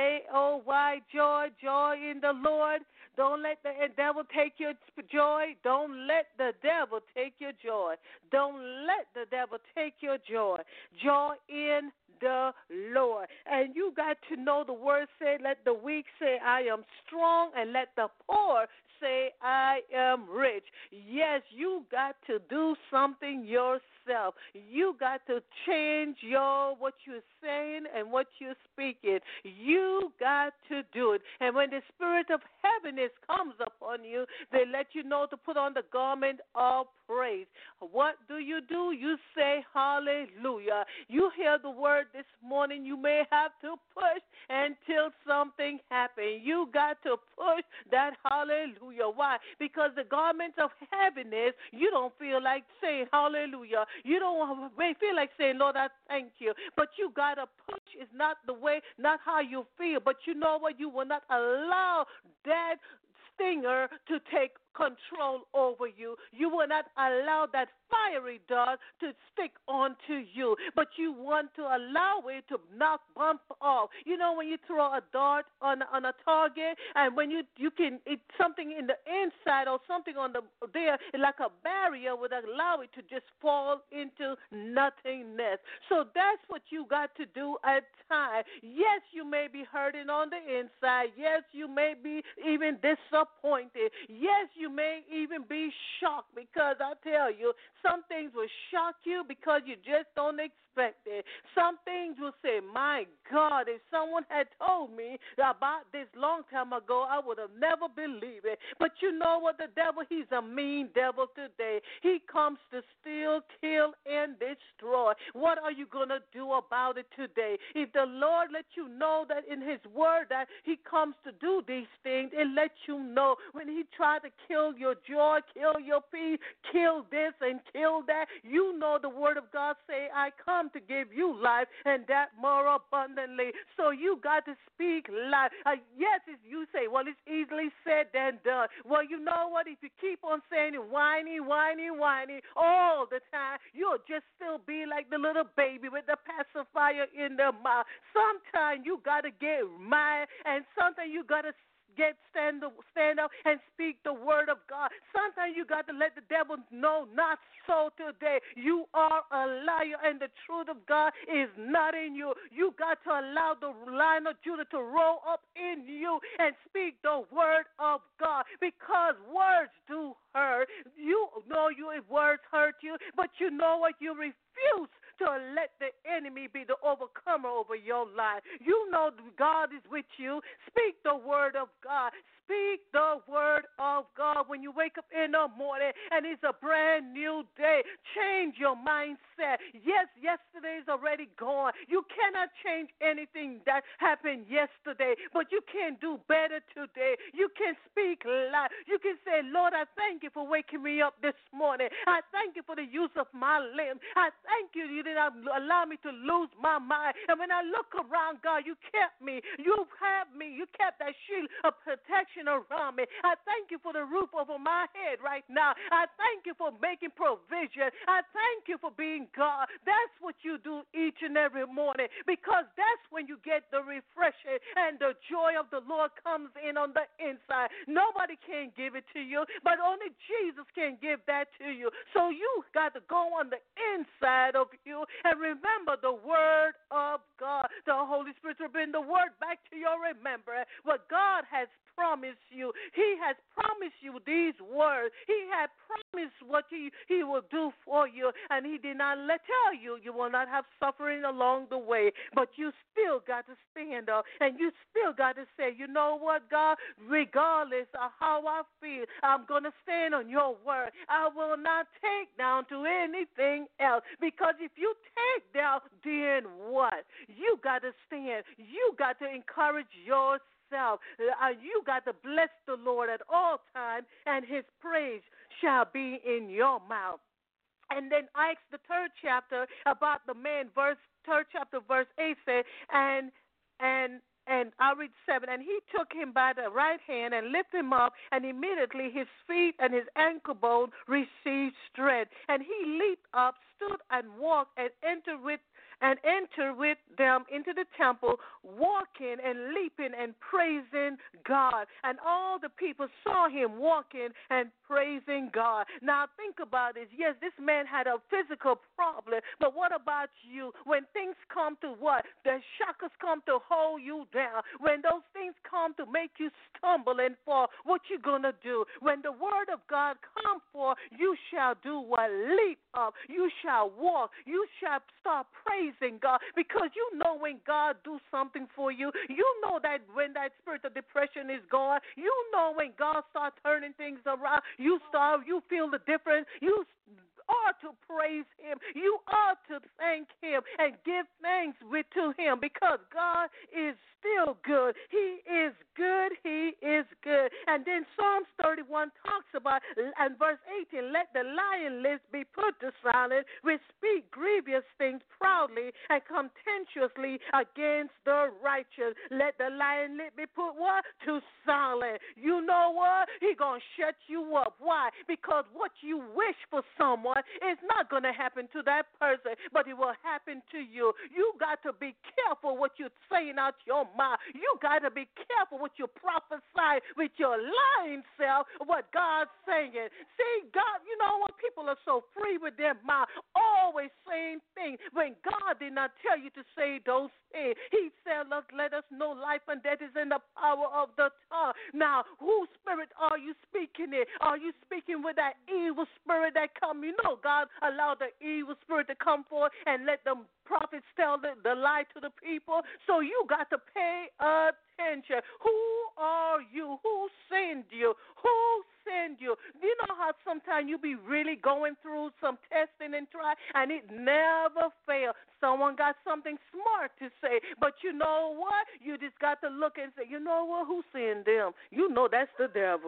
J-O-Y, joy in the Lord. Don't let the devil take your joy. Don't let the devil take your joy. Don't let the devil take your joy. Joy in the Lord. And you got to know the word say, let the weak say, I am strong, and let the poor say, I am rich. Yes, you got to do something yourself. You got to change what you're saying and what you're speaking. You got to do it. And when the spirit of heaviness comes upon you, they let you know to put on the garment of praise. What do? You say hallelujah. You hear the word this morning. You may have to push until something happens. You got to push that hallelujah. Why? Because the garment of heaviness, you don't feel like saying hallelujah. You may feel like saying, Lord, I thank you. But you got to push. It's not the way, not how you feel. But you know what? You will not allow that stinger to take control over you. You will not allow that fiery dart to stick onto you, but you want to allow it to bump off. You know, when you throw a dart on a target, and when you can, it's something in the inside or something on there, like a barrier, would allow it to just fall into nothingness. So that's what you got to do at times. Yes, you may be hurting on the inside. Yes, you may be even disappointed. Yes, you may even be shocked, because I tell you, some things will shock you because you just don't expect it. Some things will say, my God, if someone had told me about this long time ago, I would have never believed it. But you know what? The devil, he's a mean devil today. He comes to steal, kill, and destroy. What are you going to do about it today? If the Lord lets you know that in his word that he comes to do these things, it lets you know when he tried to kill kill your joy, kill your peace, kill this and kill that. You know the word of God say, I come to give you life and that more abundantly. So you got to speak life. Yes, you say, well, it's easily said than done. Well, you know what? If you keep on saying it, whiny all the time, you'll just still be like the little baby with the pacifier in the mouth. Sometimes you got to get mad, and sometimes you got to stand up and speak the word of God. Sometimes you got to let the devil know, not so today. You are a liar, and the truth of God is not in you. You got to allow the Lion of Judah to roll up in you and speak the word of God, because words do hurt. You know if words hurt you, but you know what? You refuse to let the enemy be the overcomer over your life. You know God is with you. Speak the word of God. Speak the word of God when you wake up in the morning and it's a brand new day. Change your mindset. Yes, yesterday is already gone. You cannot change anything that happened yesterday, but you can do better today. You can speak life. You can say, Lord, I thank you for waking me up this morning. I thank you for the use of my limbs. I thank you did not allow me to lose my mind. And when I look around, God, you kept me. You have me. You kept that shield of protection around me. I thank you for the roof over my head right now. I thank you for making provision. I thank you for being God. That's what you do each and every morning, because that's when you get the refreshing and the joy of the Lord comes in on the inside. Nobody can give it to you, but only Jesus can give that to you. So you got to go on the inside of you and remember the word of God. The Holy Spirit will bring the word back to your remembrance. What God has promised you. He has promised you these words. He had promised what he will do for you, and he did not tell you you will not have suffering along the way, but you still got to stand up, and you still got to say, you know what, God, regardless of how I feel, I'm going to stand on your word. I will not take down to anything else, because if you take down, then what? You got to stand. You got to encourage yourself. You got to bless the Lord at all times, and his praise shall be in your mouth. And then Acts, the third chapter, about the man, third chapter, verse 8 said, and I'll read 7. And he took him by the right hand and lifted him up, and immediately his feet and his ankle bone received strength. And he leaped up, stood and walked, and entered with them into the temple, walking and leaping and praising God. And all the people saw him walking and praising God. Now think about this. Yes, this man had a physical problem, but what about you? When things come to what? The shockers come to hold you down. When those things come to make you stumble and fall, what you gonna do? When the word of God come forth, you shall do what? Leap up. You shall walk. You shall start praising God, because you know when God do something for you. You know that when that spirit of depression is gone. You know when God starts turning things around. You feel the difference. You are to praise him. You are to thank him and give thanks to him, because God is still good. He is good. He is good. And then Psalms 31 talks about, and verse 18, let the lion lips be put to silence, which speak grievous things proudly and contemptuously against the righteous. Let the lion lip be put what? To silence. You know what? He going to shut you up. Why? Because what you wish for someone is not going to happen to that person, but it will happen to you. You got to be careful what you're saying out your mouth. You got to be careful what you prophesy with your lying self, what God's saying. See, God, you know what? People are so free with their mouth, always saying things when God did not tell you to say those things. He said, look, let us know life and death is in the power of the tongue. Now, whose spirit are you speaking in? Are you speaking with that evil spirit that come? You know, God allowed the evil spirit to come forth and let them prophets tell the lie to the people. So you got to pay attention. Who are you? Who sent you? Who sent you? Do you know how sometimes you be really going through some testing and try, and it never fails? Someone got something smart to say, but you know what? You just got to look and say, you know what? Who sent them? You know that's the devil.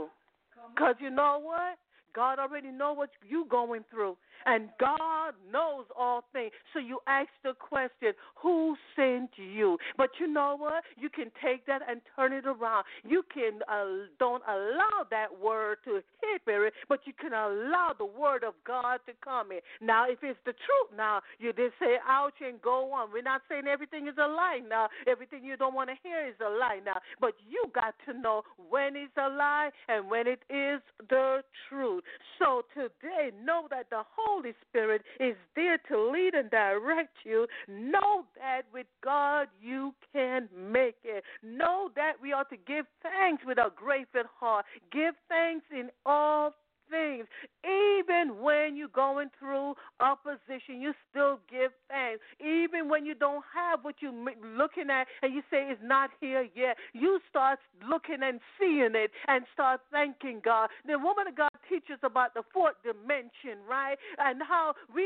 Because you know what? God already knows what you're going through. And God knows all things. So you ask the question, who sent you? But you know what? You can take that and turn it around. You can don't allow that word to hit it, but you can allow the word of God to come in. Now, if it's the truth now, you just say ouch and go on. We're not saying everything is a lie now. Everything you don't want to hear is a lie now. But you got to know when it's a lie and when it is the truth. So today, know that the Holy Spirit is there to lead and direct you. Know that with God you can make it. Know that we ought to give thanks with a grateful heart. Give thanks in all things. Even when you're going through opposition, you still give thanks. Even when you don't have what you're looking at and you say it's not here yet, you start looking and seeing it and start thanking God. The woman of God teaches about the fourth dimension, right? And how we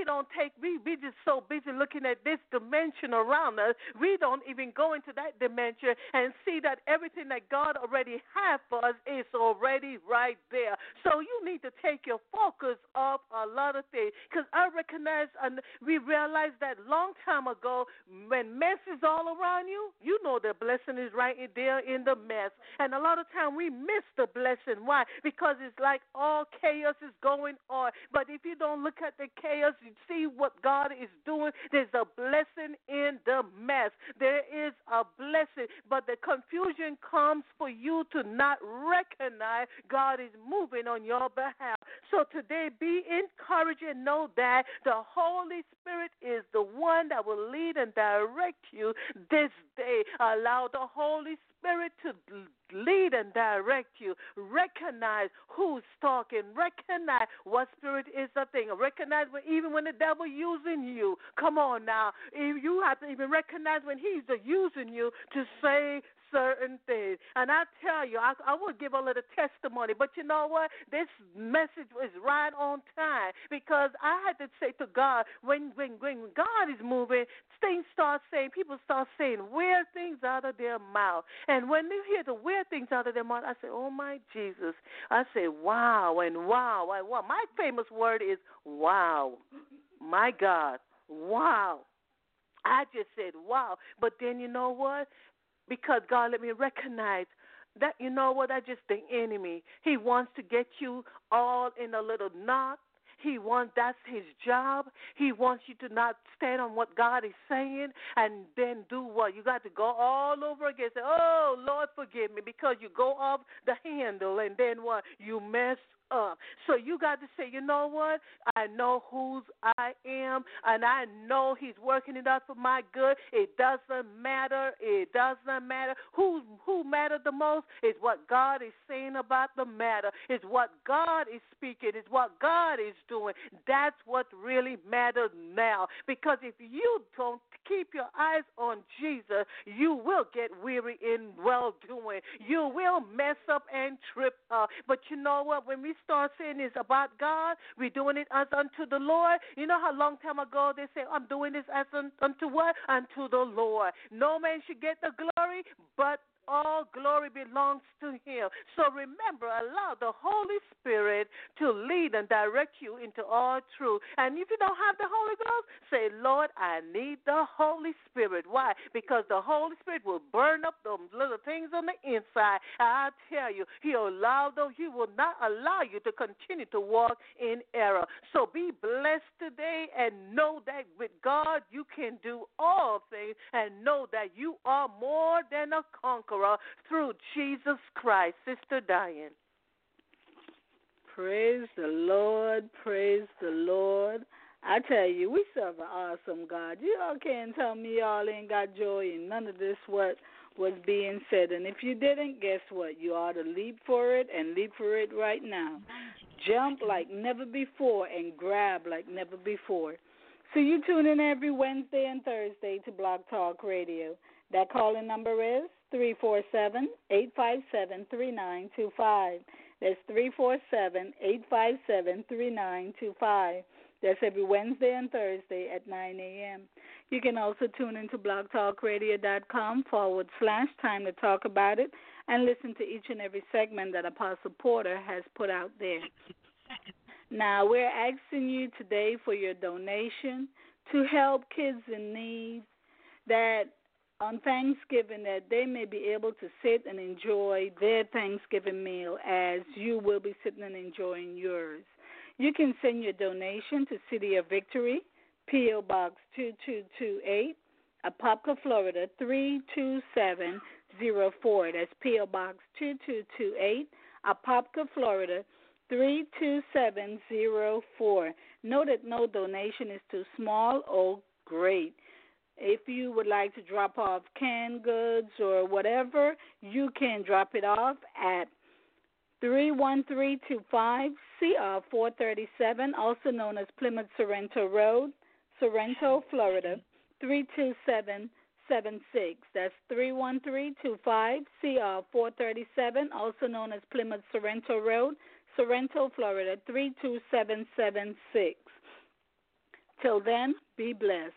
just so busy looking at this dimension around us, we don't even go into that dimension and see that everything that God already has for us is already right there. So you need to take your focus off a lot of things, because I recognize and we realized that long time ago, when mess is all around you, you know the blessing is right there in the mess. And a lot of time we miss the blessing. Why? Because it's like all chaos is going on. But if you don't look at the chaos, you see what God is doing. There's a blessing in the mess. There is a blessing. But the confusion comes for you to not recognize God is moving on your behalf. So today, be encouraged and know that the Holy Spirit is the one that will lead and direct you this day. Allow the Holy Spirit to lead and direct you. Recognize who's talking. Recognize what spirit is the thing. Recognize even when the devil using you. Come on now. You have to even recognize when he's using you to say certain things. And I tell you, I will give a little testimony, but you know what? This message is right on time, because I had to say to God, when God is moving, people start saying weird things out of their mouth. And when they hear the weird things out of their mouth, I say, oh my Jesus. I say, wow, and wow, and wow. My famous word is wow. My God, wow. I just said wow. But then you know what? Because God let me recognize that, you know what, that's just the enemy. He wants to get you all in a little knot. That's his job. He wants you to not stand on what God is saying and then do what? You got to go all over again. Say, oh, Lord, forgive me, because you go off the handle and then what? You mess up. So you got to say, you know what? I know whose I am, and I know he's working it out for my good. It doesn't matter. It doesn't matter. Who matters the most is what God is saying about the matter. It's what God is speaking. It's what God is doing. That's what really matters now. Because if you don't keep your eyes on Jesus, you will get weary in well-doing. You will mess up and trip up. But you know what? When we start saying it's about God, we're doing it as unto the Lord. You know how long time ago they say, I'm doing this as unto what? Unto the Lord. No man should get the glory, but all glory belongs to him. So remember, allow the Holy Spirit to lead and direct you into all truth. And if you don't have the Holy Ghost, say, Lord, I need the Holy Spirit. Why? Because the Holy Spirit will burn up those little things on the inside. I tell you, he will not allow you to continue to walk in error. So be blessed today and know that with God you can do all things, and know that you are more than a conqueror through Jesus Christ. Sister Diane. Praise the Lord. Praise the Lord. I tell you, we serve an awesome God. You all can't tell me y'all ain't got joy in none of this what was being said. And if you didn't, guess what? You ought to leap for it, and leap for it right now. Jump like never before and grab like never before. So you tune in every Wednesday and Thursday to Blog Talk Radio. That calling number is 347-857-3925. That's 347-857-3925. That's every Wednesday and Thursday at 9 a.m. You can also tune into blogtalkradio.com/time to talk about it and listen to each and every segment that Apostle Porter has put out there. Now, we're asking you today for your donation to help kids in need, that on Thanksgiving that they may be able to sit and enjoy their Thanksgiving meal as you will be sitting and enjoying yours. You can send your donation to City of Victory, P.O. Box 2228, Apopka, Florida 32704. That's P.O. Box 2228, Apopka, Florida 32704. Note that no donation is too small or great. If you would like to drop off canned goods or whatever, you can drop it off at 31325 CR 437, also known as Plymouth Sorrento Road, Sorrento, Florida 32776. That's 31325 CR 437, also known as Plymouth Sorrento Road, Sorrento, Florida 32776. Till then, be blessed.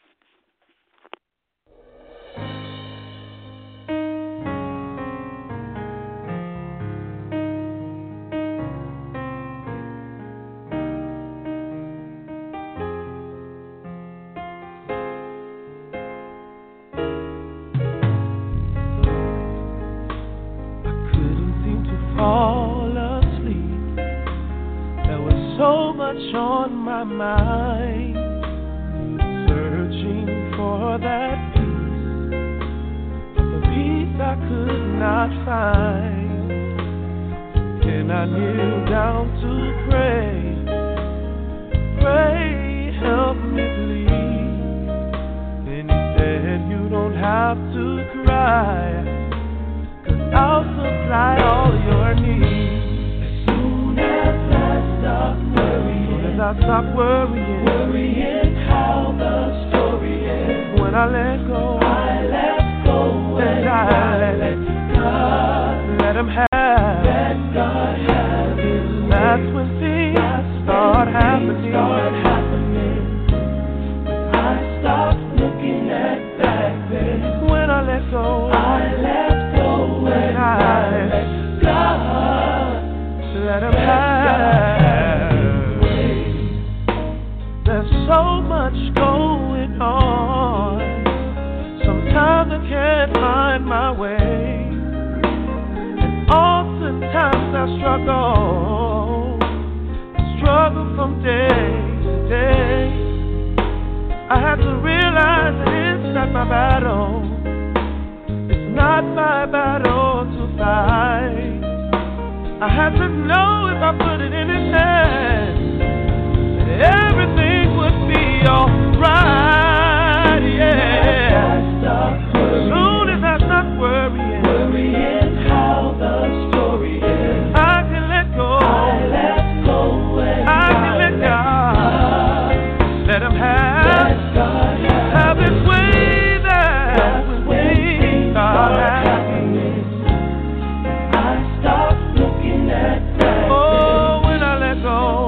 So much on my mind, searching for that peace, the peace I could not find. Then I kneel down to pray, help me please. Then he said, you don't have to cry, 'cause I'll supply all your needs. I stop worrying how the story ends. When I let go, and I let God, let Him have, let God have His way. That's when things start happening. I stop looking at back then. When I let go, and I let God, let Him have. There's so much going on. Sometimes I can't find my way, and oftentimes I struggle from day to day. I have to realize that it's not my battle. It's not my battle to fight. I have to know if I put it in His hands, everything would be alright, yeah. Soon as I stop worrying how the story is, I can let go. I can let God. Let Him have His way. That's when things start happening. I stop looking at that. Oh, when I let go.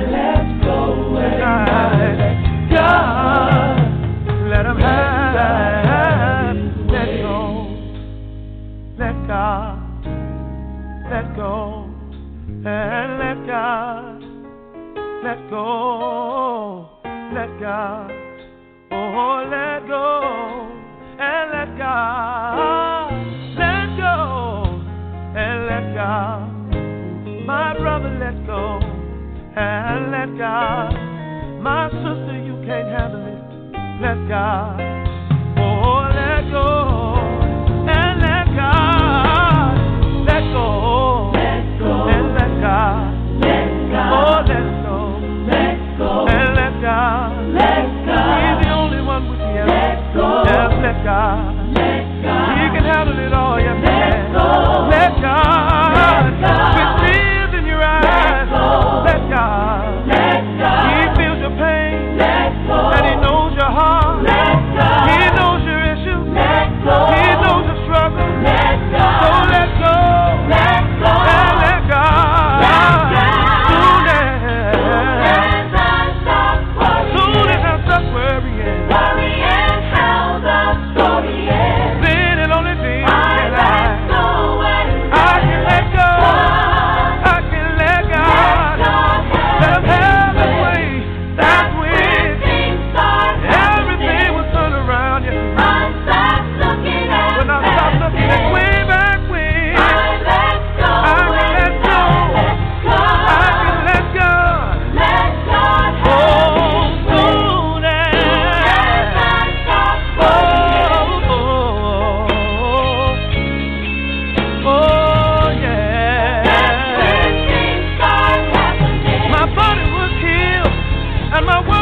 God, let Him have, let go, let God, let go, and let God, let go, let God, oh, let go, and let God, let go, and let God, my brother, let go, and let God. My sister, you can't handle it. Let God. Oh, let go. And let God. Let go. Let go. And let God. Let God. Oh, let go. Let go. And let God. Let God. He's the only one with the answer. Let go. Yes, let God. Let God. He can handle it all. Yes, let go. Let God. Let God. With tears in your eyes. Let go. Let God. Let God. He feels your pain. Let go. And He knows your heart. Let go. and my